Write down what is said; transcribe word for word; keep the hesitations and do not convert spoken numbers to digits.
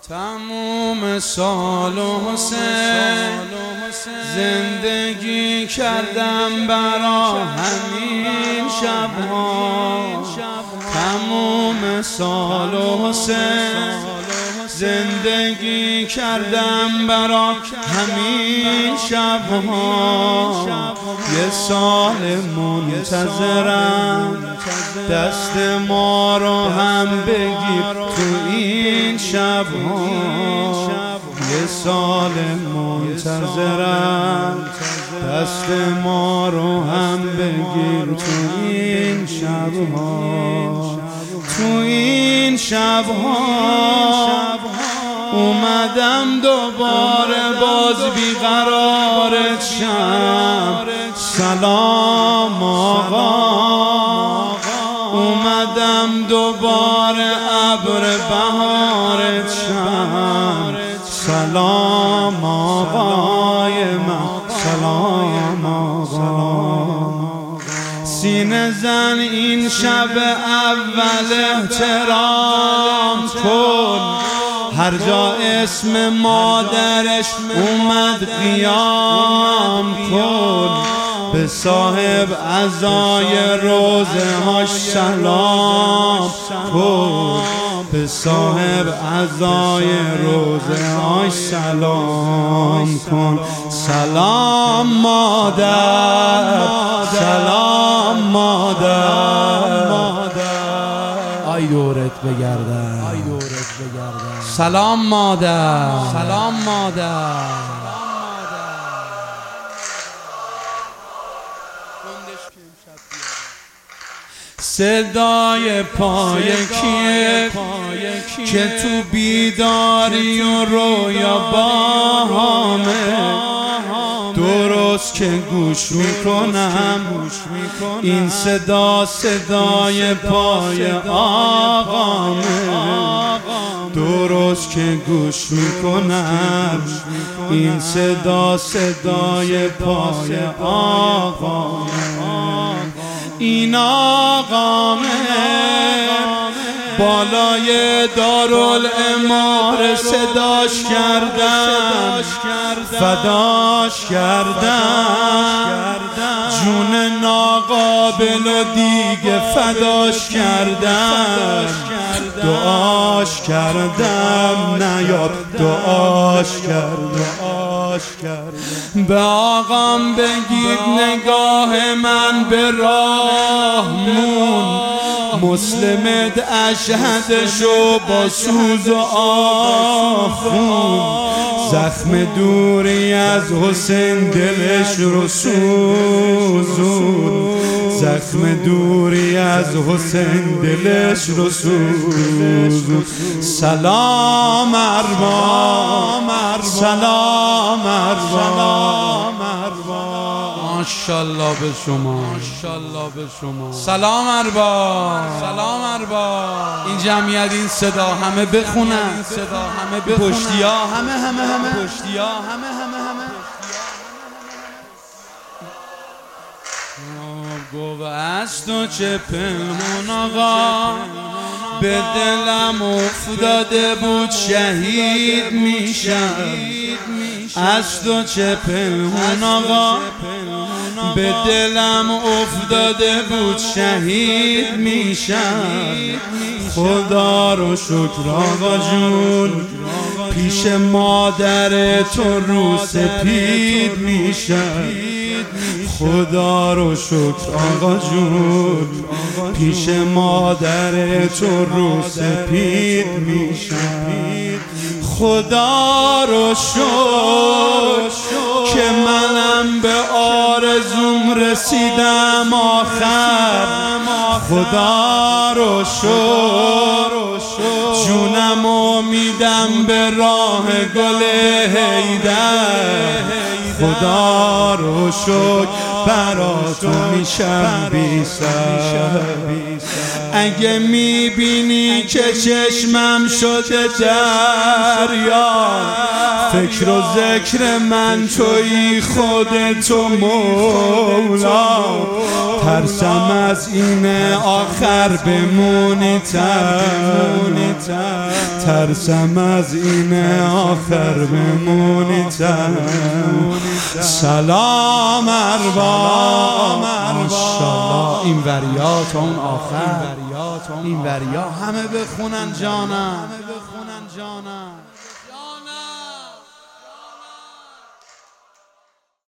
تموم سال و حسین زندگی کردم برا همین شبها. تموم سال و حسین زندگی کردم برا همین شبها. یه سال منتظرم دست ما رو هم بگیر تو این شبها. یه سال منتظرم دست ما رو هم بگیر تو این شبها. تو این شبها اومدم دوباره باز بیقرارت شم. سلام آقا، اومدم دوباره ابر بهارت شم. سلام آقای من، سلام آقا. سینه زن این شب اول احترام کن، هر جا اسم مادرش اومد قیام کن. به صاحب عزای روزه هاش سلام کن، به صاحب عزای روزه هاش سلام کن. سلام مادر، سلام مادر، آی دورت بگردم، آی دورت بگردم. سلام مادر، سلام مادر. صدای پای کیه که تو بیداری و رویا باهامه؟ درست که گوش میکنم این صدا صدای پای آقامه. درست که گوش میکنم این صدا صدای پای آقامه. این آقامه بالای دارالعمار صداش کردم، فداش کردم. جون ناقابل و دیگه فداش کردم، دعاش کردم نیاد دعاش کردم. به آقام بگید نگاه من به راه مون، مسلمت اشهدشو با سوز و آخون. زخم دوری از حسین دلش رو سوزون، زخم دوری از حسین دلش رو سوزون. سلام ارباب، سلام ارباب، ماشاءالله به شما، ماشاءالله به شما. سلام ارباب، سلام ارباب. این جمعیت این صدا همه بخونن، صدا همه بخونن. پشتیا همه همه همه پشتیا همه همه همه. گو از تو چه پنهون آقا، به دلم افتاده بود شهید میشم. از تو چه پنهون آقا، به دلم افتاده بود شهید میشم. خدا رو شکر آقا جون، پیش مادر تو رو سپید میشم. خدا رو شکر آقا جون، پیش مادر تو رو سپید میشم. خدا رو شکر که منم به آرزوم رسیدم آخر. خدا رو شکر جونم امیدم به راه گل حیدر. خدا رو شکر برا تو میشم بی سر. اگه میبینی که چشمم شده دریا، فکر و ذکر من توی خودتو مولا. ترسم از این آخر بمونی تنها، ترسم از این آخر بمونی تنها. سلام ارباب ماشاءالله. این وریا تا اون آخر، این وریا همه بخونن جانم.